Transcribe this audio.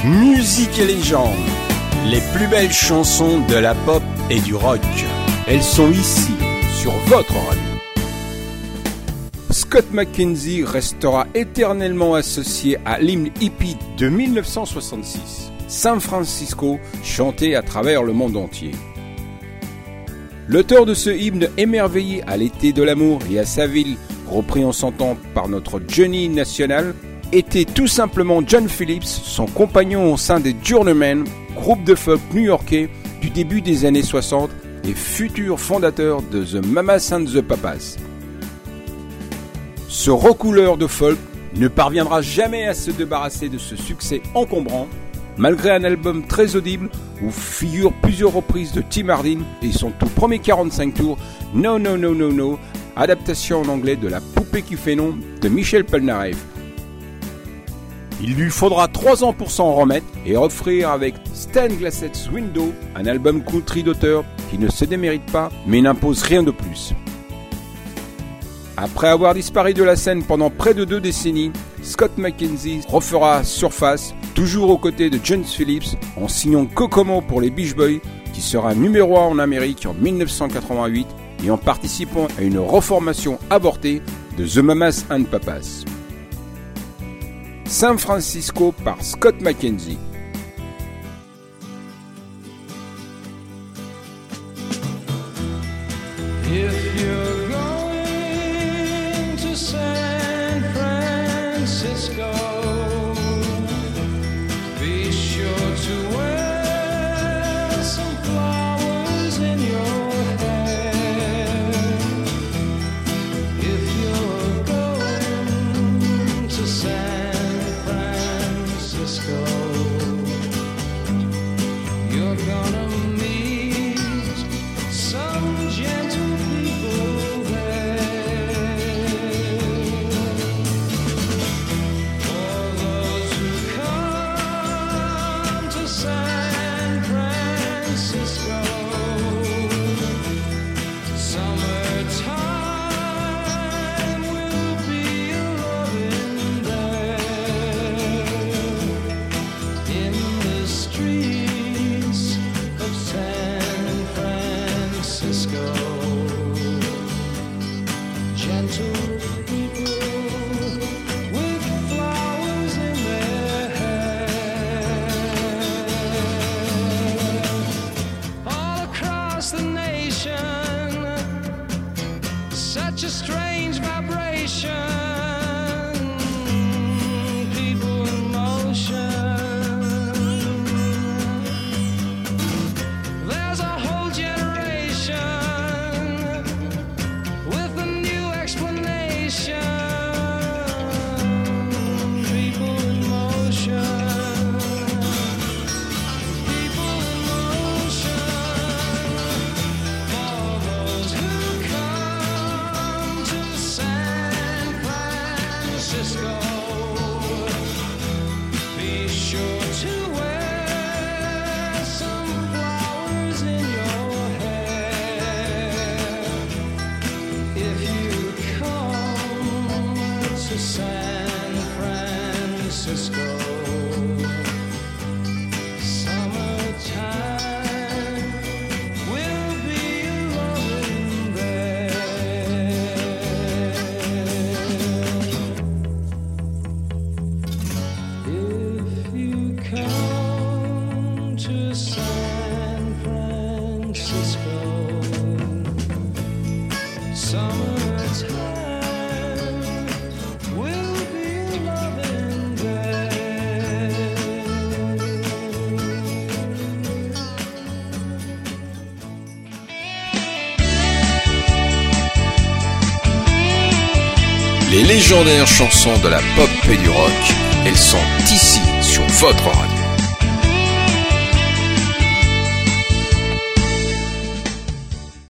Musique et légende, les plus belles chansons de la pop et du rock. Elles sont ici, sur votre radio. Scott McKenzie restera éternellement associé à l'hymne hippie de 1966, San Francisco, chanté à travers le monde entier. L'auteur de ce hymne émerveillé à l'été de l'amour et à sa ville, repris en son temps par notre Johnny National, était tout simplement John Phillips, son compagnon au sein des Journeymen, groupe de folk new-yorkais du début des années 60 et futur fondateur de The Mamas and the Papas. Ce recouleur de folk ne parviendra jamais à se débarrasser de ce succès encombrant, malgré un album très audible où figurent plusieurs reprises de Tim Hardin et son tout premier 45 tours No No No No No, adaptation en anglais de La poupée qui fait non de Michel Polnareff. Il lui faudra 3 ans pour s'en remettre et offrir avec Stained Glass Window un album country d'auteur qui ne se démérite pas mais n'impose rien de plus. Après avoir disparu de la scène pendant près de 2 décennies, Scott McKenzie refera surface, toujours aux côtés de John Phillips, en signant Kokomo pour les Beach Boys, qui sera numéro 1 en Amérique en 1988, et en participant à une reformation avortée de The Mamas and Papas. San Francisco par Scott McKenzie. If you're going to San Francisco, be sure to wear some flowers in your hair. If you're going to San Francisco, you're gonna meet some gentle people there. For those who come to San Francisco, summertime will be a-loving there. In the streets of San Francisco, gentle people with flowers in their hair. All across the nation, such a strange vibration. People in motion. There's a whole generation with a new explanation. People in motion. People in motion. For those who come to San Francisco, be sure to wear some flowers in your hair. If you come to San Francisco, summertime will be a-loving there. If you come to San Francisco, summertime will be a-loving there. Les légendaires chansons de la pop et du rock, elles sont ici sur votre radio.